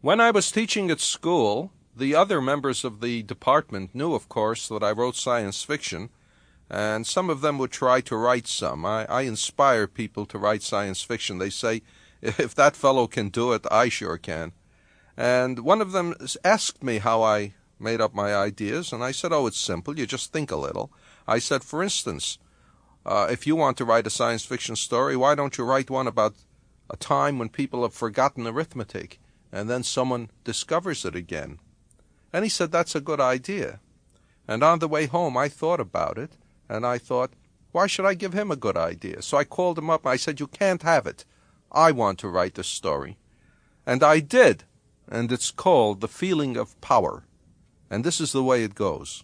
When I was teaching at school, the other members of the department knew, of course, that I wrote science fiction, and some of them would try to write some. I inspire people to write science fiction. They say, if that fellow can do it, I sure can. And one of them asked me how I made up my ideas, and I said, oh, it's simple. You just think a little. I said, for instance, if you want to write a science fiction story, why don't you write one about a time when people have forgotten arithmetic, and then someone discovers it again? And he said, that's a good idea. And on the way home, I thought about it, and I thought, why should I give him a good idea? So I called him up, and I said, you can't have it. I want to write this story. And I did, and it's called The Feeling of Power. And this is the way it goes.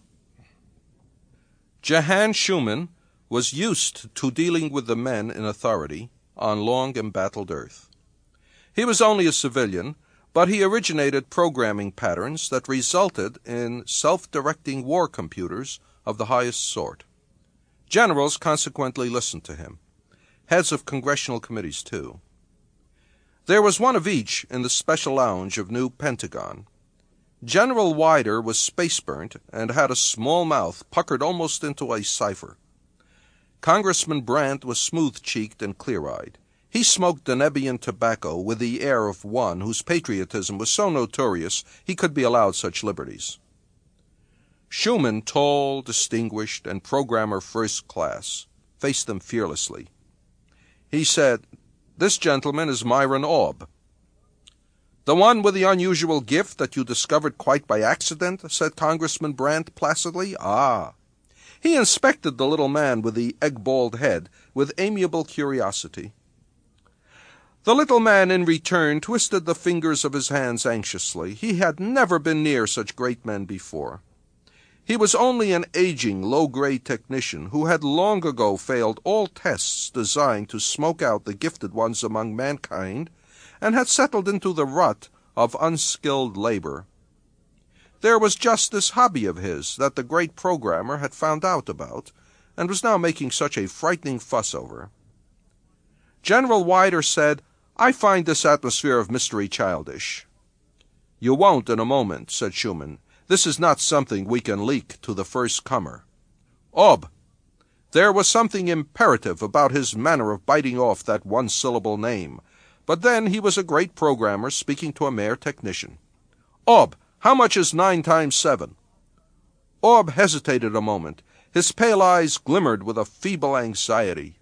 Jehan Schumann was used to dealing with the men in authority on long embattled earth. He was only a civilian, but he originated programming patterns that resulted in self-directing war computers of the highest sort. Generals consequently listened to him. Heads of congressional committees, too. There was one of each in the special lounge of New Pentagon. General Wider was space-burnt and had a small mouth puckered almost into a cipher. Congressman Brandt was smooth-cheeked and clear-eyed. He smoked Danubian tobacco with the air of one whose patriotism was so notorious he could be allowed such liberties. Schumann, tall, distinguished, and programmer first class, faced them fearlessly. He said, "This gentleman is Myron Aub." "The one with the unusual gift that you discovered quite by accident?" said Congressman Brandt placidly. "Ah." He inspected the little man with the egg-balled head with amiable curiosity. The little man in return twisted the fingers of his hands anxiously. He had never been near such great men before. He was only an aging, low-grade technician who had long ago failed all tests designed to smoke out the gifted ones among mankind, and had settled into the rut of unskilled labor. There was just this hobby of his that the great programmer had found out about, and was now making such a frightening fuss over. General Wider said, "I find this atmosphere of mystery childish." "You won't in a moment," said Schumann. "This is not something we can leak to the first comer." "Aub." There was something imperative about his manner of biting off that one-syllable name, but then he was a great programmer speaking to a mere technician. "Aub, how much is 9 times 7? Aub hesitated a moment. His pale eyes glimmered with a feeble anxiety.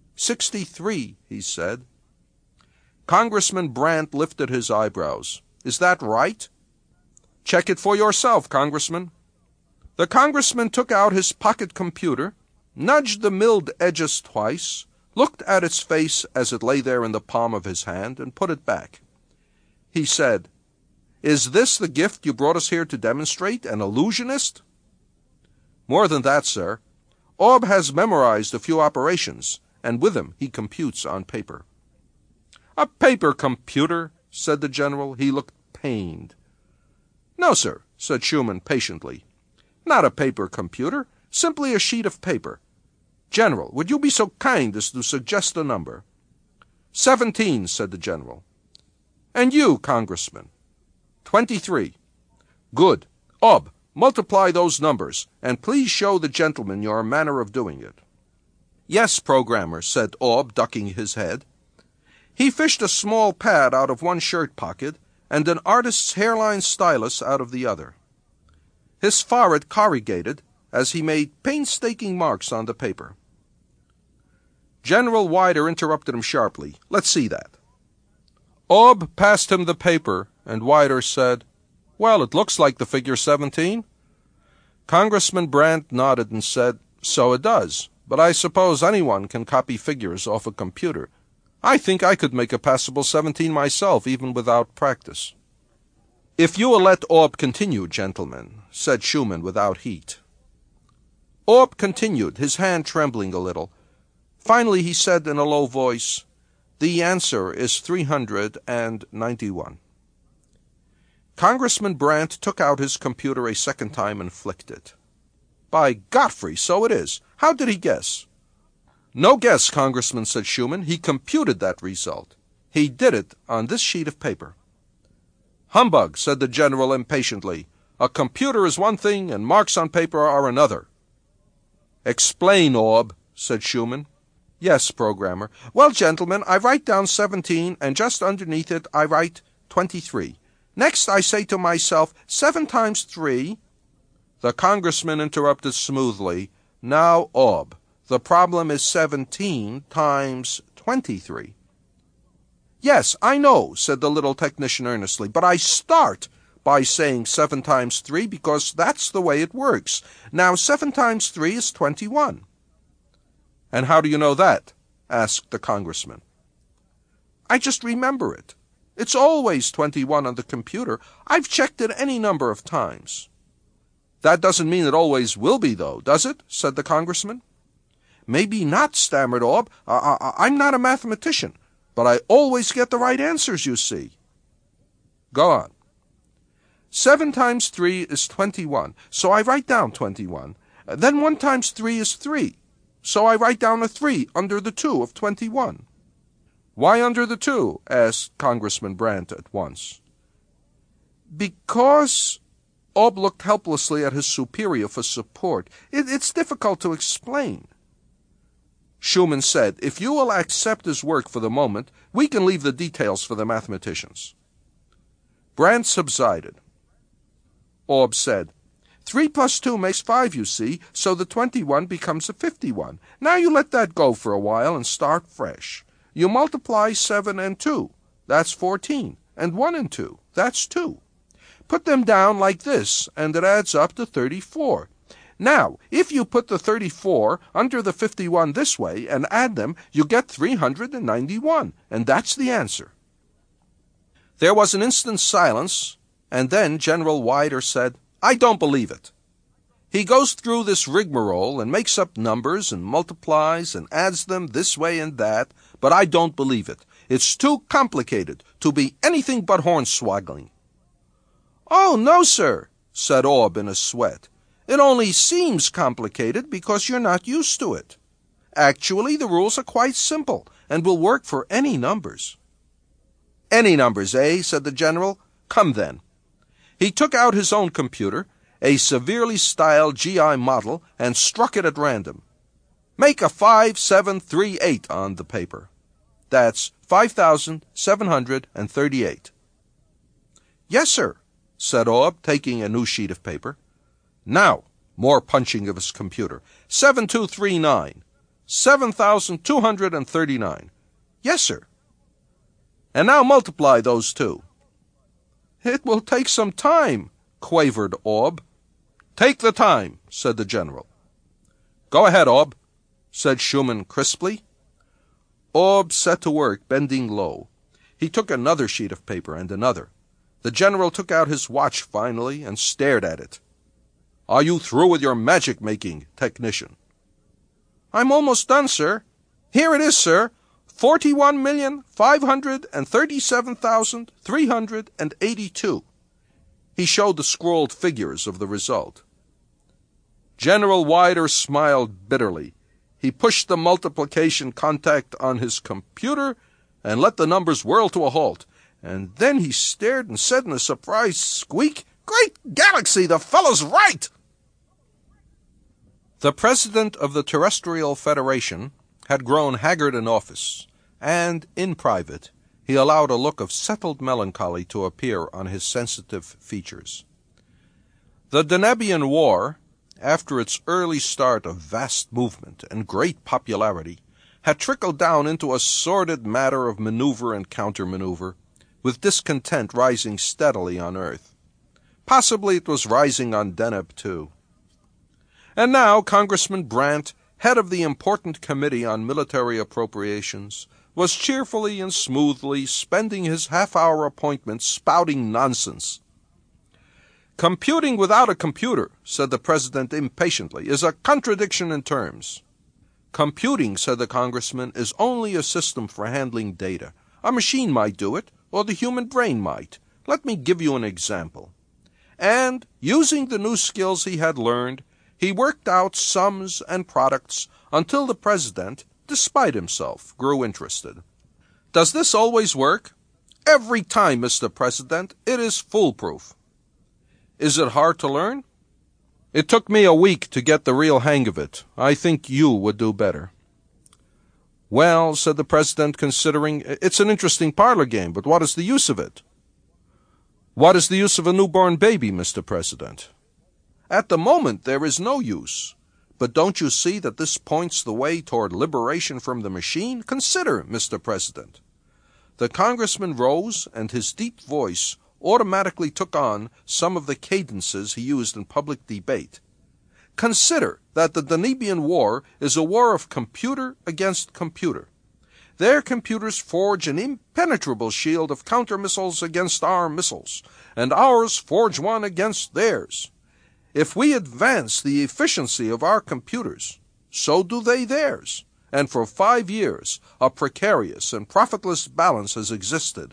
63, he said. Congressman Brandt lifted his eyebrows. "Is that right?" "Check it for yourself, Congressman." The congressman took out his pocket computer, nudged the milled edges twice, looked at its face as it lay there in the palm of his hand, and put it back. He said, "Is this the gift you brought us here to demonstrate, an illusionist?" "More than that, sir. Aub has memorized a few operations, and with them he computes on paper." "A paper computer?" said the general. He looked pained. "No, sir," said Schumann patiently. "Not a paper computer, simply a sheet of paper. General, would you be so kind as to suggest a number?" 17, said the general. "And you, Congressman?" 23. "Good. Aub, multiply those numbers, and please show the gentleman your manner of doing it." "Yes, programmer," said Aub, ducking his head. He fished a small pad out of one shirt pocket and an artist's hairline stylus out of the other. His forehead corrugated as he made painstaking marks on the paper. General Wider interrupted him sharply. "Let's see that." Aub passed him the paper, and Wider said, "Well, it looks like the figure 17. Congressman Brandt nodded and said, "So it does, but I suppose anyone can copy figures off a computer. I think I could make a passable 17 myself, even without practice." "If you will let Aub continue, gentlemen," said Schumann without heat. Aub continued, his hand trembling a little. Finally he said in a low voice, "The answer is 391. Congressman Brandt took out his computer a second time and flicked it. "By Godfrey, so it is. How did he guess?" "No guess, Congressman," said Schumann. "He computed that result. He did it on this sheet of paper." "Humbug," said the general impatiently. "A computer is one thing and marks on paper are another." "Explain, Orb," said Schumann. "Yes, programmer. Well, gentlemen, I write down 17, and just underneath it I write 23. Next I say to myself, 7 times 3... The congressman interrupted smoothly, "Now, Orb, the problem is 17 times 23. "Yes, I know," said the little technician earnestly, "but I start by saying 7 times 3 because that's the way it works. Now, 7 times 3 is 21. "And how do you know that?" asked the congressman. "I just remember it. It's always 21 on the computer. I've checked it any number of times." "That doesn't mean it always will be, though, does it?" said the congressman. "Maybe not," stammered Orb. I'm not a mathematician, but I always get the right answers, you see." "Go on." 7 times 3 is 21, so I write down 21. Then 1 times 3 is 3, so I write down a 3 under the 2 of 21. "Why under the 2? asked Congressman Brandt at once. "Because—" Orb looked helplessly at his superior for support. It's difficult to explain." Schumann said, "If you will accept his work for the moment, we can leave the details for the mathematicians." Brandt subsided. Orb said, 3 plus 2 makes 5, you see, so the 21 becomes a 51. Now you let that go for a while and start fresh. You multiply 7 and 2, that's 14, and 1 and 2, that's 2. Put them down like this, and it adds up to 34. Now, if you put the 34 under the 51 this way and add them, you get 391, and that's the answer." There was an instant's silence, and then General Wider said, "I don't believe it. He goes through this rigmarole and makes up numbers and multiplies and adds them this way and that, but I don't believe it. It's too complicated to be anything but hornswaggling." "Oh, no, sir," said Orb in a sweat. "It only seems complicated because you're not used to it. Actually, the rules are quite simple and will work for any numbers." "Any numbers, eh?" said the general. "Come then." He took out his own computer, a severely styled GI model, and struck it at random. "Make a 5738 on the paper. That's 5,738. "Yes, sir," said Orb, taking a new sheet of paper. "Now," more punching of his computer, 7239. 7,239. "Yes, sir." "And now multiply those two." "It will take some time," quavered Orb. "Take the time," said the general. "Go ahead, Orb," said Schumann crisply. Orb set to work, bending low. He took another sheet of paper and another. The general took out his watch finally and stared at it. "Are you through with your magic-making, technician?" "I'm almost done, sir. Here it is, sir. 41,537,382. He showed the scrawled figures of the result. General Wider smiled bitterly. He pushed the multiplication contact on his computer and let the numbers whirl to a halt. And then he stared and said in a surprised squeak, "Great galaxy, the fellow's right!" The president of the Terrestrial Federation had grown haggard in office, and, in private, he allowed a look of settled melancholy to appear on his sensitive features. The Danebian War, after its early start of vast movement and great popularity, had trickled down into a sordid matter of maneuver and counter-maneuver, with discontent rising steadily on Earth. Possibly it was rising on Deneb, too. And now Congressman Brandt, head of the important Committee on Military Appropriations, was cheerfully and smoothly spending his half-hour appointment spouting nonsense. "Computing without a computer," said the president impatiently, "is a contradiction in terms." "Computing," said the congressman, "is only a system for handling data. A machine might do it, or the human brain might. Let me give you an example." And, using the new skills he had learned, he worked out sums and products until the president, despite himself, grew interested. "Does this always work?" Every time, Mr. President, it is foolproof. Is it hard to learn? It took me a week to get the real hang of it. I think you would do better. Well, said the President, considering, it's an interesting parlor game, but what is the use of it? What is the use of a newborn baby, Mr. President? At the moment, there is no use. But don't you see that this points the way toward liberation from the machine? Consider, Mr. President. The congressman rose, and his deep voice automatically took on some of the cadences he used in public debate. Consider that the Danubian War is a war of computer against computer. Their computers forge an impenetrable shield of counter-missiles against our missiles, and ours forge one against theirs. If we advance the efficiency of our computers, so do they theirs, and for 5 years a precarious and profitless balance has existed.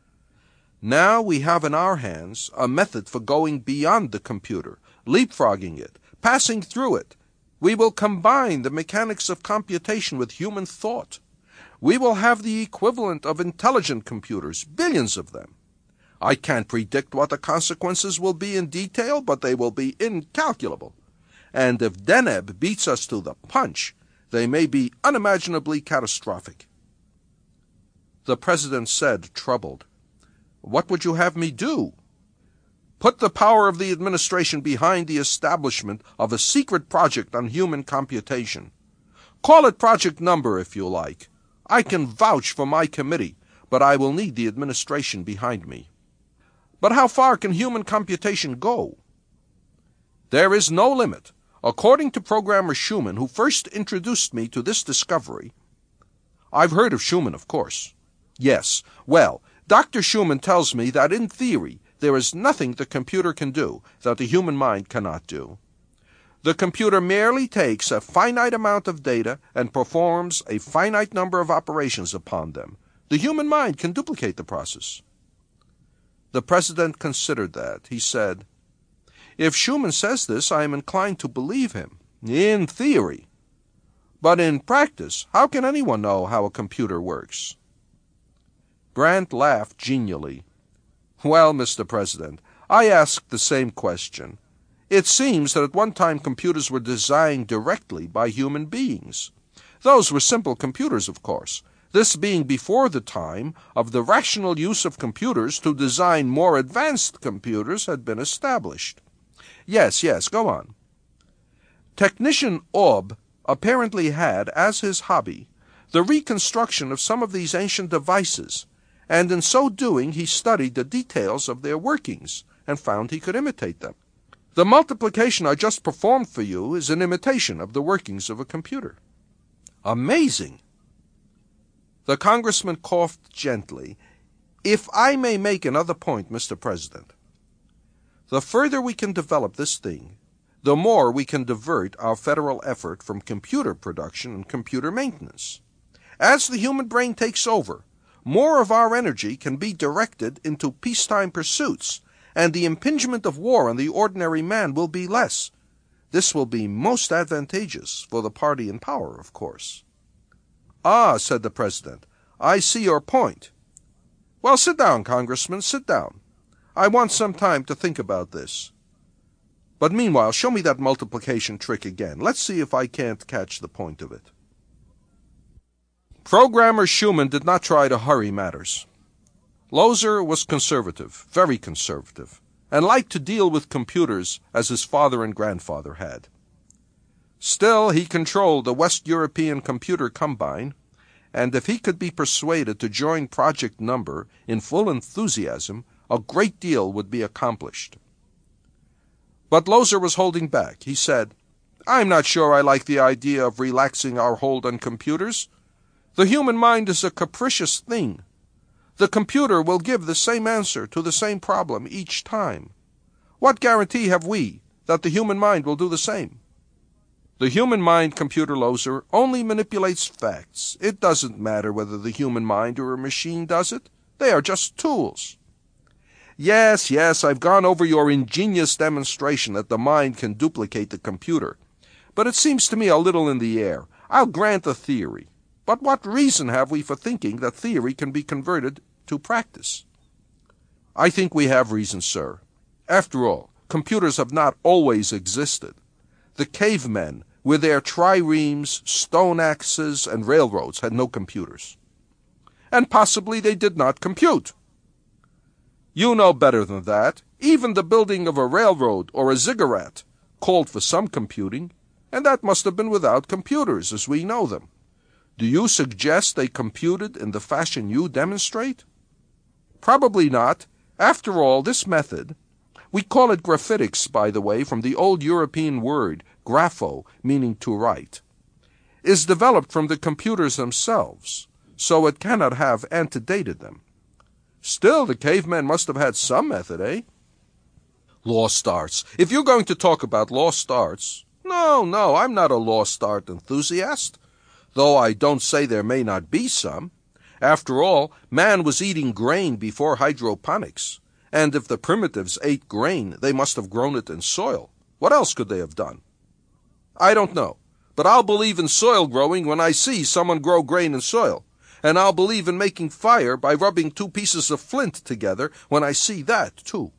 Now we have in our hands a method for going beyond the computer, leapfrogging it, passing through it. We will combine the mechanics of computation with human thought. We will have the equivalent of intelligent computers, billions of them. I can't predict what the consequences will be in detail, but they will be incalculable. And if Deneb beats us to the punch, they may be unimaginably catastrophic. The President said, troubled, "What would you have me do?" "Put the power of the administration behind the establishment of a secret project on human computation. Call it Project Number if you like. I can vouch for my committee, but I will need the administration behind me." "But how far can human computation go?" "There is no limit. According to programmer Schumann, who first introduced me to this discovery—" "I've heard of Schumann, of course." "Yes. Well, Dr. Schumann tells me that in theory there is nothing the computer can do that the human mind cannot do. The computer merely takes a finite amount of data and performs a finite number of operations upon them. The human mind can duplicate the process." The President considered that. He said, "If Schumann says this, I am inclined to believe him. In theory. But in practice, how can anyone know how a computer works?" Grant laughed genially. "Well, Mr. President, I asked the same question. It seems that at one time computers were designed directly by human beings. Those were simple computers, of course, this being before the time of the rational use of computers to design more advanced computers had been established." Yes, go on. "Technician Orb apparently had, as his hobby, the reconstruction of some of these ancient devices, and in so doing he studied the details of their workings and found he could imitate them. The multiplication I just performed for you is an imitation of the workings of a computer." "Amazing!" The congressman coughed gently. "If I may make another point, Mr. President, the further we can develop this thing, the more we can divert our federal effort from computer production and computer maintenance. As the human brain takes over, more of our energy can be directed into peacetime pursuits, and the impingement of war on the ordinary man will be less. This will be most advantageous for the party in power, of course." "Ah," said the President, "I see your point." "Well, sit down, Congressman, sit down. I want some time to think about this. But meanwhile, show me that multiplication trick again. Let's see if I can't catch the point of it." Programmer Schumann did not try to hurry matters. Lozer was conservative, very conservative, and liked to deal with computers as his father and grandfather had. Still, he controlled the West European Computer Combine, and if he could be persuaded to join Project Number in full enthusiasm, a great deal would be accomplished. But Lozer was holding back. He said, "I'm not sure I like the idea of relaxing our hold on computers. The human mind is a capricious thing. The computer will give the same answer to the same problem each time. What guarantee have we that the human mind will do the same?" "The human mind, Computer Lozer, only manipulates facts. It doesn't matter whether the human mind or a machine does it. They are just tools." Yes, I've gone over your ingenious demonstration that the mind can duplicate the computer. But it seems to me a little in the air. I'll grant the theory. But what reason have we for thinking that theory can be converted to practice. I think we have reason, sir. After all, computers have not always existed. The cavemen, with their triremes, stone axes, and railroads, had no computers. And possibly they did not compute. You know better than that. Even the building of a railroad or a ziggurat called for some computing, and that must have been without computers as we know them. Do you suggest they computed in the fashion you demonstrate? Probably not. After all, this method, we call it graphitics, by the way, from the old European word grapho, meaning to write, is developed from the computers themselves, so it cannot have antedated them. Still, the cavemen must have had some method, eh? Lost arts. If you're going to talk about lost arts, no, I'm not a lost art enthusiast, though I don't say there may not be some. After all, man was eating grain before hydroponics, and if the primitives ate grain, they must have grown it in soil. What else could they have done? I don't know, but I'll believe in soil growing when I see someone grow grain in soil, and I'll believe in making fire by rubbing two pieces of flint together when I see that, too.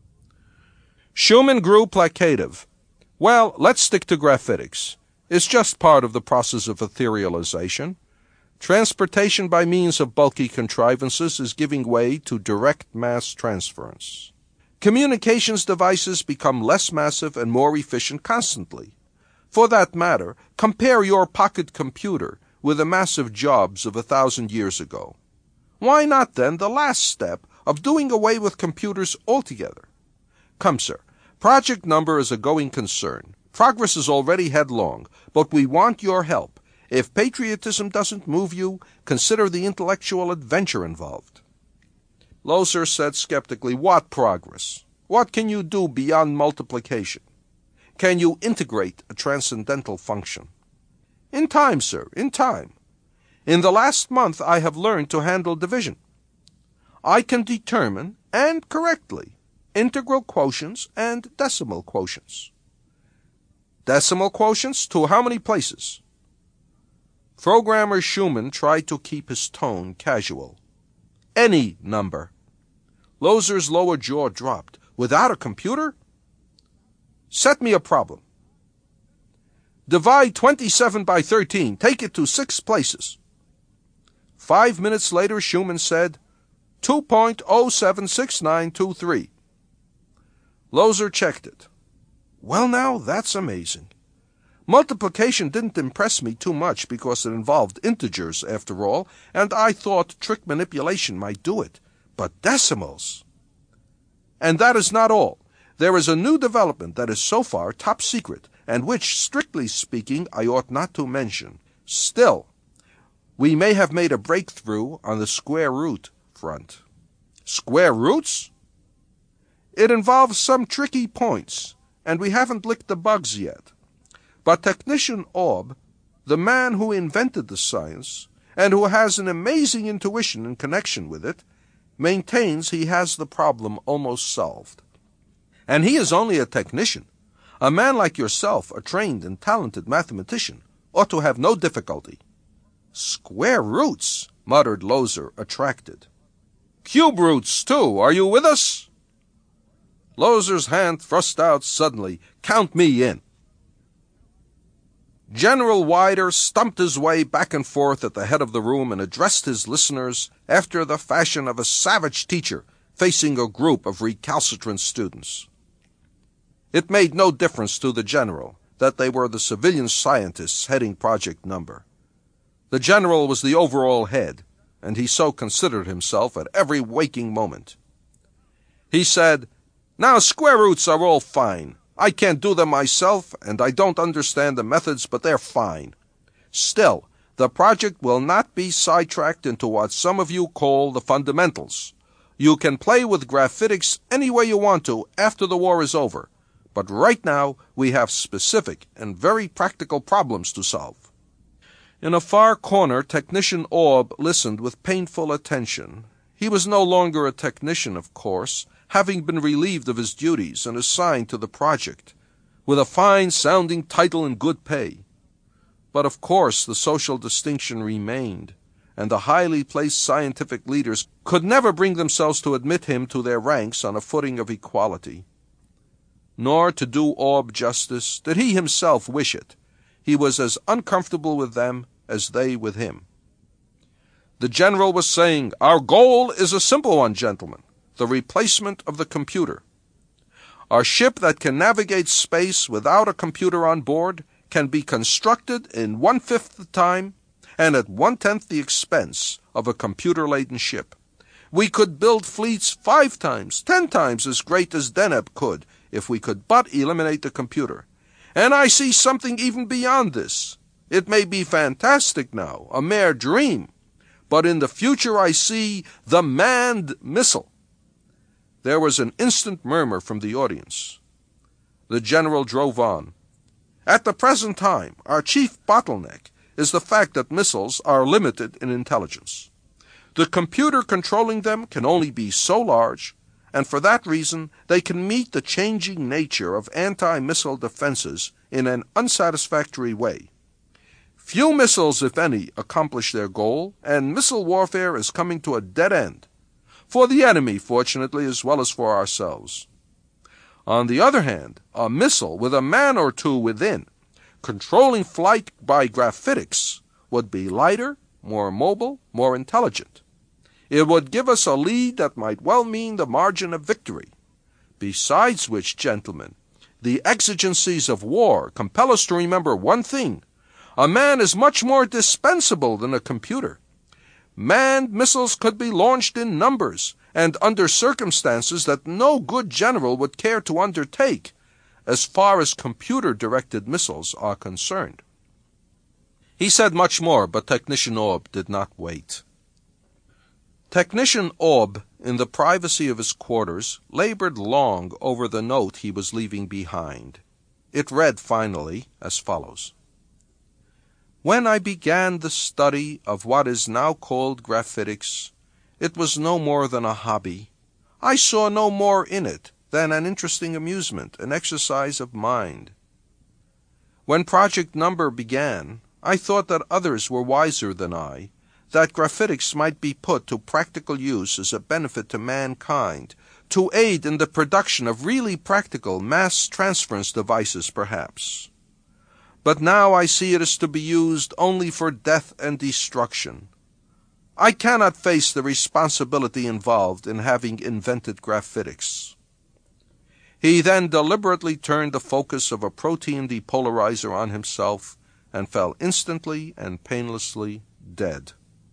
Schumann grew placative. Well, let's stick to graphitics. It's just part of the process of etherealization. Transportation by means of bulky contrivances is giving way to direct mass transference. Communications devices become less massive and more efficient constantly. For that matter, compare your pocket computer with the massive jobs of 1,000 years ago. Why not, then, the last step of doing away with computers altogether? Come, sir, Project Number is a going concern. Progress is already headlong, but we want your help. If patriotism doesn't move you, consider the intellectual adventure involved. Lozer said skeptically, what progress? What can you do beyond multiplication? Can you integrate a transcendental function? In time, sir, in time. In the last month I have learned to handle division. I can determine, and correctly, integral quotients and decimal quotients. Decimal quotients to how many places? Programmer Schumann tried to keep his tone casual. Any number. Lozer's lower jaw dropped. Without a computer? Set me a problem. Divide 27 by 13. Take it to 6 places. 5 minutes later, Schumann said, 2.076923. Lozer checked it. Well, now, that's amazing. Multiplication didn't impress me too much because it involved integers, after all, and I thought trick manipulation might do it. But decimals! And that is not all. There is a new development that is so far top secret, and which, strictly speaking, I ought not to mention. Still, we may have made a breakthrough on the square root front. Square roots? It involves some tricky points, and we haven't licked the bugs yet. But Technician Orb, the man who invented the science, and who has an amazing intuition in connection with it, maintains he has the problem almost solved. And he is only a technician. A man like yourself, a trained and talented mathematician, ought to have no difficulty. Square roots, muttered Lozer, attracted. Cube roots, too. Are you with us? Lozer's hand thrust out suddenly. Count me in. General Wider stumped his way back and forth at the head of the room and addressed his listeners after the fashion of a savage teacher facing a group of recalcitrant students. It made no difference to the general that they were the civilian scientists heading Project Number. The general was the overall head, and he so considered himself at every waking moment. He said, Now square roots are all fine. I can't do them myself, and I don't understand the methods, but they're fine. Still, the project will not be sidetracked into what some of you call the fundamentals. You can play with graphitics any way you want to after the war is over, but right now we have specific and very practical problems to solve. In a far corner, Technician Orb listened with painful attention. He was no longer a technician, of course, having been relieved of his duties and assigned to the project, with a fine-sounding title and good pay. But of course the social distinction remained, and the highly placed scientific leaders could never bring themselves to admit him to their ranks on a footing of equality. Nor, to do Orb justice, did he himself wish it. He was as uncomfortable with them as they with him. The general was saying, "Our goal is a simple one, gentlemen, the replacement of the computer. A ship that can navigate space without a computer on board can be constructed in 1/5 the time and at 1/10 the expense of a computer-laden ship. We could build fleets 5 times, 10 times as great as Deneb could if we could but eliminate the computer. And I see something even beyond this. It may be fantastic now, a mere dream, but in the future I see the manned missile." There was an instant murmur from the audience. The general drove on. "At the present time, our chief bottleneck is the fact that missiles are limited in intelligence. The computer controlling them can only be so large, and for that reason they can meet the changing nature of anti-missile defenses in an unsatisfactory way. Few missiles, if any, accomplish their goal, and missile warfare is coming to a dead end, for the enemy, fortunately, as well as for ourselves. On the other hand, a missile with a man or two within, controlling flight by graphitics, would be lighter, more mobile, more intelligent. It would give us a lead that might well mean the margin of victory. Besides which, gentlemen, the exigencies of war compel us to remember one thing. A man is much more dispensable than a computer. Manned missiles could be launched in numbers, and under circumstances that no good general would care to undertake, as far as computer-directed missiles are concerned." He said much more, but Technician Orb did not wait. Technician Orb, in the privacy of his quarters, labored long over the note he was leaving behind. It read finally as follows: "When I began the study of what is now called graphitics, it was no more than a hobby. I saw no more in it than an interesting amusement, an exercise of mind. When Project Number began, I thought that others were wiser than I, that graphitics might be put to practical use as a benefit to mankind, to aid in the production of really practical mass transference devices, perhaps. But now I see it is to be used only for death and destruction. I cannot face the responsibility involved in having invented graphitics." He then deliberately turned the focus of a protein depolarizer on himself and fell instantly and painlessly dead.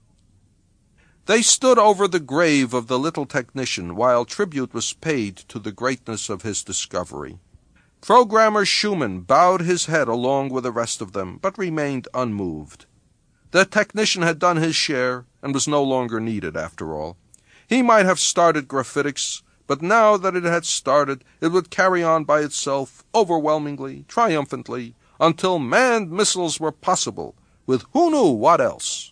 They stood over the grave of the little technician while tribute was paid to the greatness of his discovery. Programmer Schumann bowed his head along with the rest of them, but remained unmoved. The technician had done his share and was no longer needed, after all. He might have started graphitics, but now that it had started, it would carry on by itself, overwhelmingly, triumphantly, until manned missiles were possible, with who knew what else.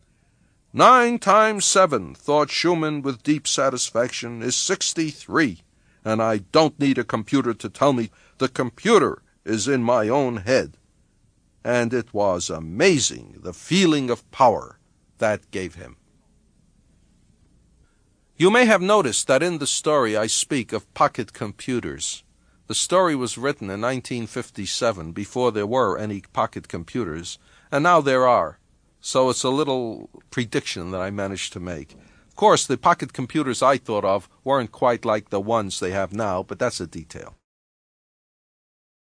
9 times 7, thought Schumann with deep satisfaction, is 63, and I don't need a computer to tell me the computer is in my own head. And it was amazing the feeling of power that gave him. You may have noticed that in the story I speak of pocket computers. The story was written in 1957, before there were any pocket computers, and now there are. So it's a little prediction that I managed to make. Of course, the pocket computers I thought of weren't quite like the ones they have now, but that's a detail.